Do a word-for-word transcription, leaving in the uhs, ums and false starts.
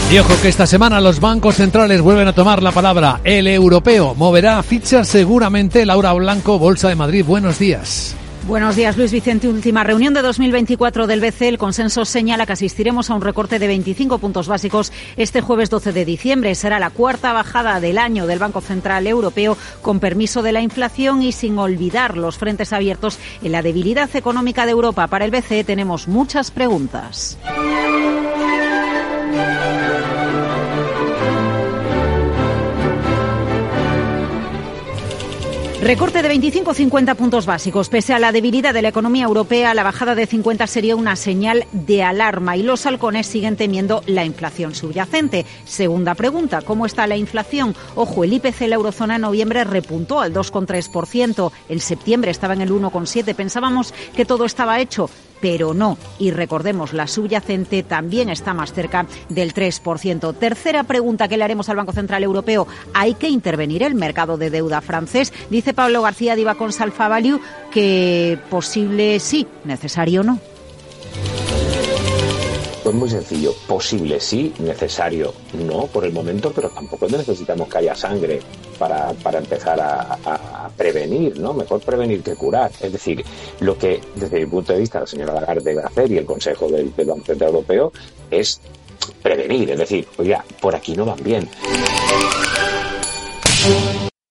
Y ojo que esta semana los bancos centrales vuelven a tomar la palabra. El europeo moverá fichas seguramente. Laura Blanco, Bolsa de Madrid, buenos días. Buenos días, Luis Vicente. Última reunión de dos mil veinticuatro del B C E. El consenso señala que asistiremos a un recorte de veinticinco puntos básicos este jueves doce de diciembre. Será la cuarta bajada del año del Banco Central Europeo, con permiso de la inflación y sin olvidar los frentes abiertos en la debilidad económica de Europa. Para el B C E tenemos muchas preguntas. Recorte de veinticinco a cincuenta puntos básicos. Pese a la debilidad de la economía europea, la bajada de cincuenta sería una señal de alarma y los halcones siguen temiendo la inflación subyacente. Segunda pregunta, ¿cómo está la inflación? Ojo, el I P C en la eurozona en noviembre repuntó al dos coma tres por ciento. En septiembre estaba en el uno coma siete por ciento. Pensábamos que todo estaba hecho, pero no. Y recordemos, la subyacente también está más cerca del tres por ciento. Tercera pregunta que le haremos al Banco Central Europeo. ¿Hay que intervenir el mercado de deuda francés? Dice Pablo García Diva con Alpha Value que posible sí, necesario no. Pues muy sencillo, posible sí, necesario no por el momento, pero tampoco necesitamos que haya sangre para, para empezar a, a, a prevenir, ¿no? Mejor prevenir que curar. Es decir, lo que desde mi punto de vista la señora Lagarde debe hacer y el Consejo del, del Banco Central Europeo es prevenir, es decir, oiga, por aquí no van bien.